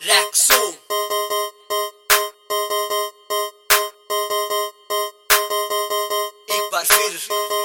रैक्सो एक बार फिर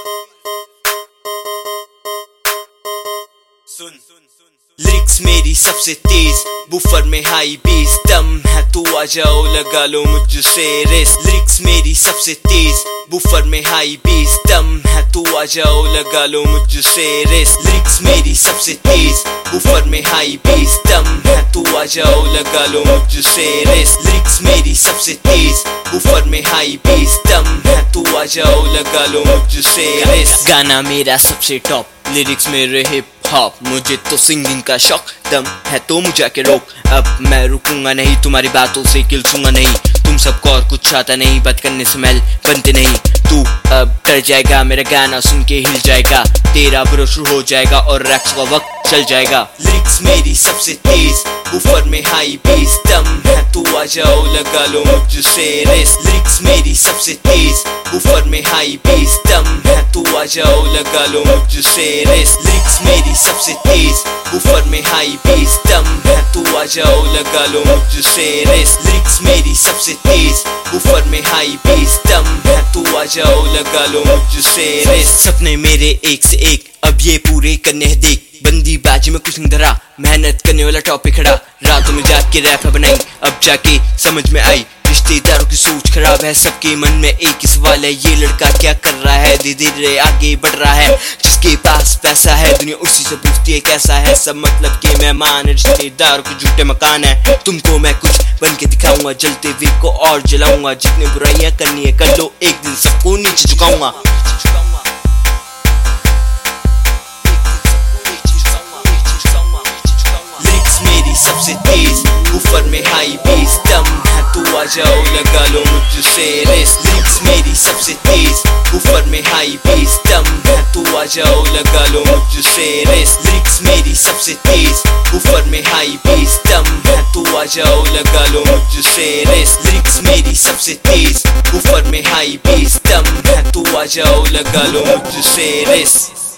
सुन। लिरिक्स मेरी सबसे तेज, बुफर में हाई बेस, दम है तो आ जाओ लगा लो मुझसे रेस। लिरिक्स मेरी सबसे तेज, बुफर में हाई बेस, दम है तो आ जाओ लगा लो मुझसे रेस। लिरिक्स मेरी सबसे तेज, बुफर में हाई बेस, दम है तो आ जाओ लगा लो मुझसे रेस। लिरिक्स मेरी सबसे तेज, बुफर में हाई बेस, दम है तो आ जाओ लगा लो मुझसे रेस। गाना मेरा सबसे टॉप, लिरिक्स मेरे हिप हॉप, मुझे तो सिंगिंग का शौक, दम है तो मुझे के रोक। अब मैं रुकूंगा नहीं, तुम्हारी बातों से किलसूंगा नहीं। तुम सबको और कुछ आता नहीं, बात करने से मैल बनते नहीं। तू अब डर जाएगा, मेरा गाना सुन के हिल जाएगा, तेरा बुरा शुरू हो जाएगा और रैक्स का वक्त चल जाएगा। लिरिक्स मेरी सबसे तेज, बुफर में हाई बेस, दम है तो आ जाओ लगा लो मुझसे रेस। लिरिक्स मेरी सबसे तेज, बुफर में हाई बेस, दम है तो आ जाओ लगा लो मुझसे रेस। लिरिक्स मेरी सबसे तेज, बुफर में हाई बेस, दम है तो आ जाओ लगा लो मुझसे रेस। लिरिक्स मेरी सबसे तेज, बुफर में हाई बेस, दम है तो आ जाओ लगा लो मुझसे रेस। सपने मेरे एक से एक, अब ये पूरे करने हैं देख, बंदी बाजी में कुछ नहीं धरा, मेहनत करने वाला टॉपिक खड़ा। रातों में जाग के रैप बनाई, अब जाके समझ में आई, रिश्तेदारों की सोच खराब है, सबके मन में एक ही सवाल है, ये लड़का क्या कर रहा है, धीरे धीरे आगे बढ़ रहा है। जिसके पास पैसा है दुनिया उसी से पूछती है कैसा है, सब मतलब के मेहमान है, रिश्तेदारों के झूठे मकान है। तुमको मैं कुछ बन के दिखाऊंगा, जलते हुए को और जलाऊंगा, जितनी बुराइयां करनी है कर लो, एक दिन सबको नीचे झुकाऊंगा। सबसे तेज, बुफर में हाई बेस, दम है तो आ जाओ लगा लो मुझसे रेस। लिरिक्स मेरी सबसे तेज, बुफर में हाई बेस, दम है तो आ जाओ लगा लो मुझसे रेस। लिरिक्स मेरी सबसे तेज, बुफर में हाई बेस, दम है तो आ जाओ लगा लो मुझसे रेस। लिरिक्स मेरी सबसे तेज, बुफर में हाई बेस, दम है तो आ जाओ लगा लो मुझसे रेस।